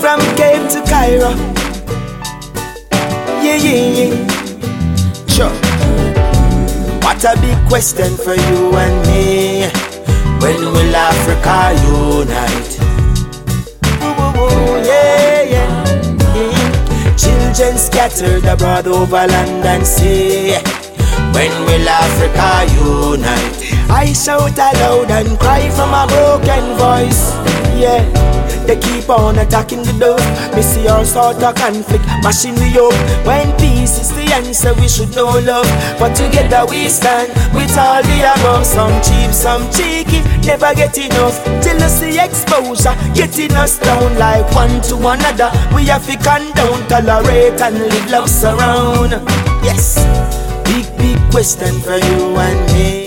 from Cape to Cairo. Yeah, yeah, yeah. Sure. What a big question for you and me. When will Africa unite? Ooh, yeah, yeah. Children scattered abroad over land and sea. When will Africa unite? I shout aloud and cry from a broken voice. Yeah, they keep on attacking the dove. Me see all sort of conflict mashing me up. When peace is the answer, we should know love. But together we stand with all the above. Some cheap, some cheeky, never get enough. Jealousy exposure, getting us down like one to another. We have to condone, tolerate and live love surround. Yes, big question for you and me.